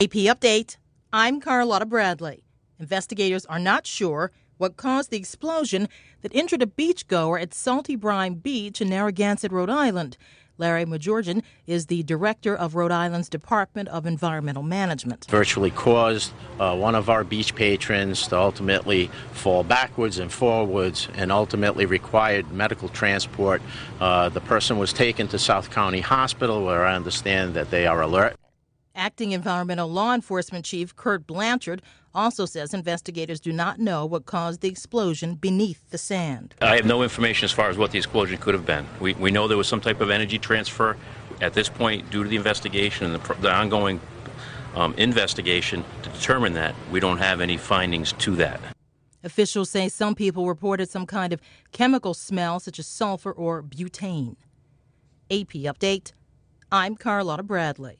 AP Update. I'm Carlotta Bradley. Investigators are not sure what caused the explosion that injured a beachgoer at Salty Brine Beach in Narragansett, Rhode Island. Larry Majorgan is the director of Rhode Island's Department of Environmental Management. Virtually caused one of our beach patrons to ultimately fall backwards and forwards and ultimately required medical transport. The person was taken to South County Hospital, where I understand that they are alert. Acting Environmental Law Enforcement Chief Kurt Blanchard also says investigators do not know what caused the explosion beneath the sand. I have no information as far as what the explosion could have been. We know there was some type of energy transfer. At this point, due to the investigation and the ongoing investigation to determine that, we don't have any findings to that. Officials say some people reported some kind of chemical smell, such as sulfur or butane. AP Update. I'm Carlotta Bradley.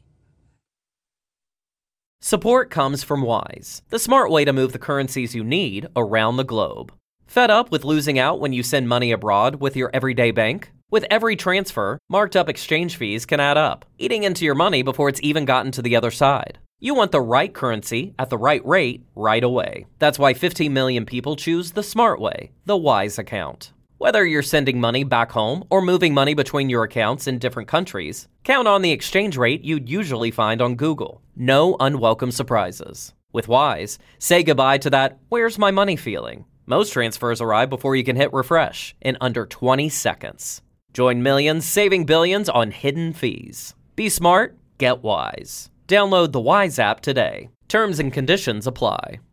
Support comes from Wise, the smart way to move the currencies you need around the globe. Fed up with losing out when you send money abroad with your everyday bank? With every transfer, marked up exchange fees can add up, eating into your money before it's even gotten to the other side. You want the right currency at the right rate right away. That's why 15 million people choose the smart way, the Wise account. Whether you're sending money back home or moving money between your accounts in different countries, count on the exchange rate you'd usually find on Google. No unwelcome surprises. With Wise, say goodbye to that "where's my money" feeling. Most transfers arrive before you can hit refresh in under 20 seconds. Join millions saving billions on hidden fees. Be smart, get Wise. Download the Wise app today. Terms and conditions apply.